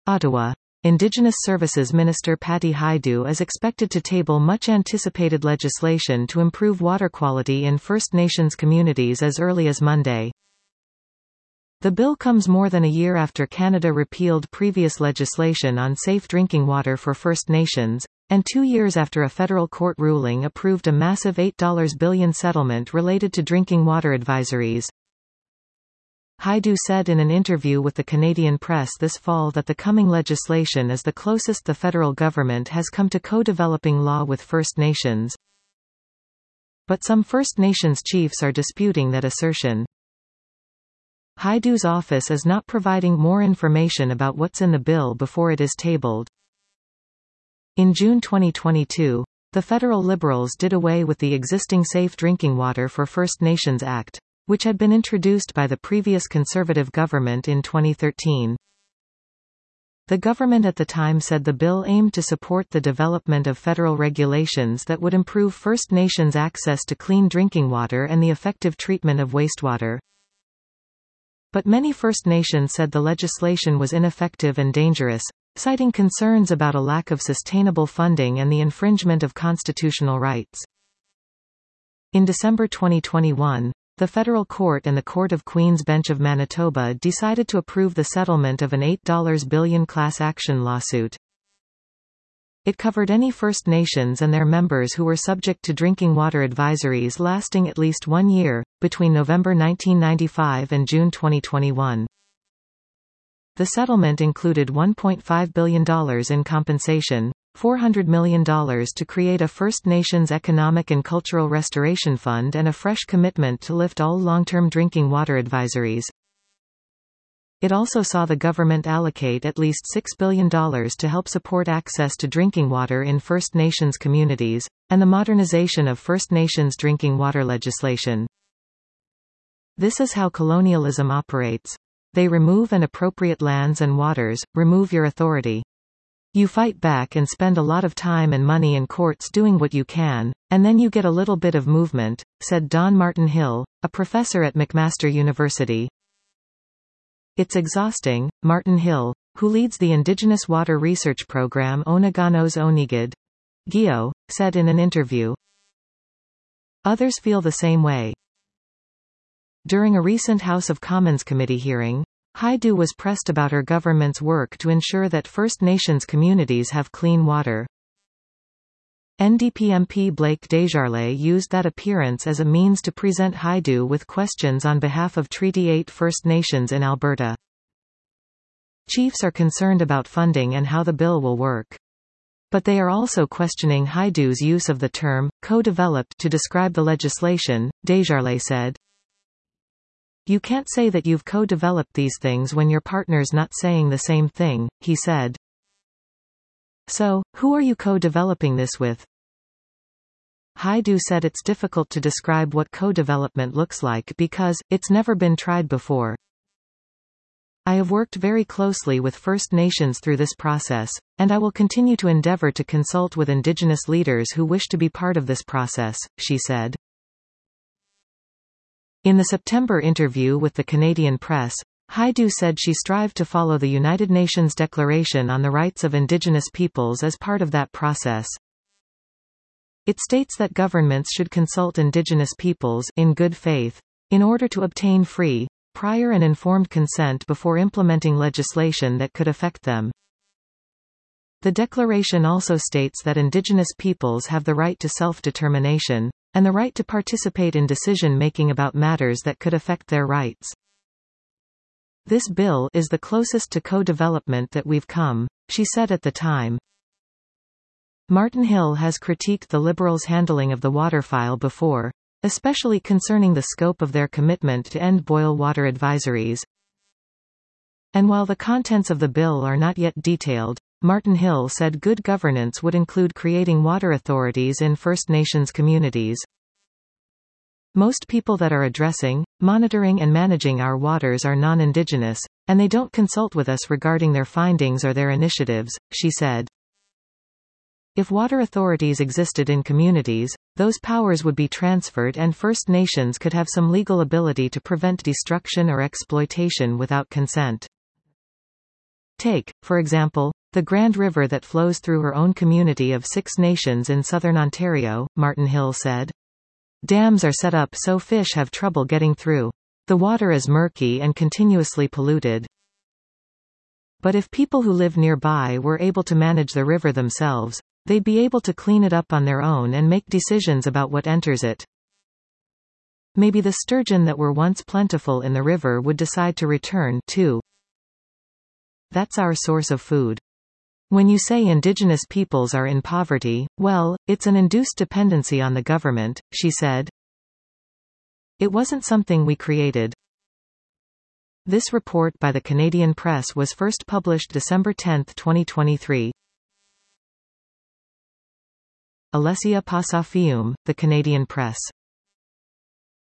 Ottawa. Indigenous Services Minister Patty Hajdu is expected to table much-anticipated legislation to improve water quality in First Nations communities as early as Monday. The bill comes more than a year after Canada repealed previous legislation on safe drinking water for First Nations, and 2 years after a federal court ruling approved a massive $8 billion settlement related to drinking water advisories. Hajdu said in an interview with the Canadian Press this fall that the coming legislation is the closest the federal government has come to co-developing law with First Nations. But some First Nations chiefs are disputing that assertion. Hajdu's office is not providing more information about what's in the bill before it is tabled. In June 2022, the federal Liberals did away with the existing Safe Drinking Water for First Nations Act, which had been introduced by the previous Conservative government in 2013. The government at the time said the bill aimed to support the development of federal regulations that would improve First Nations access to clean drinking water and the effective treatment of wastewater. But many First Nations said the legislation was ineffective and dangerous, citing concerns about a lack of sustainable funding and the infringement of constitutional rights. In December 2021, the Federal Court and the Court of Queen's Bench of Manitoba decided to approve the settlement of an $8 billion class action lawsuit. It covered any First Nations and their members who were subject to drinking water advisories lasting at least 1 year, between November 1995 and June 2021. The settlement included $1.5 billion in compensation, $400 million to create a First Nations Economic and Cultural Restoration Fund, and a fresh commitment to lift all long-term drinking water advisories. It also saw the government allocate at least $6 billion to help support access to drinking water in First Nations communities, and the modernization of First Nations drinking water legislation. This is how colonialism operates. They remove and appropriate lands and waters, remove your authority. You fight back and spend a lot of time and money in courts doing what you can, and then you get a little bit of movement, said Don Martin Hill, a professor at McMaster University. It's exhausting, Martin Hill, who leads the Indigenous Water Research Program Onaganos Onigid, GIO, said in an interview. Others feel the same way. During a recent House of Commons committee hearing, Hajdu was pressed about her government's work to ensure that First Nations communities have clean water. NDP MP Blake Desjardins used that appearance as a means to present Hajdu with questions on behalf of Treaty 8 First Nations in Alberta. Chiefs are concerned about funding and how the bill will work. But they are also questioning Hajdu's use of the term, co-developed, to describe the legislation, Desjardins said. You can't say that you've co-developed these things when your partner's not saying the same thing, he said. So, who are you co-developing this with? Hajdu said it's difficult to describe what co-development looks like because it's never been tried before. I have worked very closely with First Nations through this process, and I will continue to endeavor to consult with Indigenous leaders who wish to be part of this process, she said. In the September interview with the Canadian Press, Hajdu said she strived to follow the United Nations Declaration on the Rights of Indigenous Peoples as part of that process. It states that governments should consult Indigenous peoples, in good faith, in order to obtain free, prior and informed consent before implementing legislation that could affect them. The declaration also states that Indigenous peoples have the right to self-determination, and the right to participate in decision-making about matters that could affect their rights. This bill is the closest to co-development that we've come, she said at the time. Martin Hill has critiqued the Liberals' handling of the water file before, especially concerning the scope of their commitment to end boil water advisories. And while the contents of the bill are not yet detailed, Martin Hill said good governance would include creating water authorities in First Nations communities. Most people that are addressing, monitoring and managing our waters are non-Indigenous, and they don't consult with us regarding their findings or their initiatives, she said. If water authorities existed in communities, those powers would be transferred and First Nations could have some legal ability to prevent destruction or exploitation without consent. Take, for example, the Grand River that flows through her own community of Six Nations in southern Ontario, Martin Hill said. Dams are set up so fish have trouble getting through. The water is murky and continuously polluted. But if people who live nearby were able to manage the river themselves, they'd be able to clean it up on their own and make decisions about what enters it. Maybe the sturgeon that were once plentiful in the river would decide to return, too. That's our source of food. When you say Indigenous peoples are in poverty, well, it's an induced dependency on the government, she said. It wasn't something we created. This report by the Canadian Press was first published December 10, 2023. Alessia Passafiume, The Canadian Press.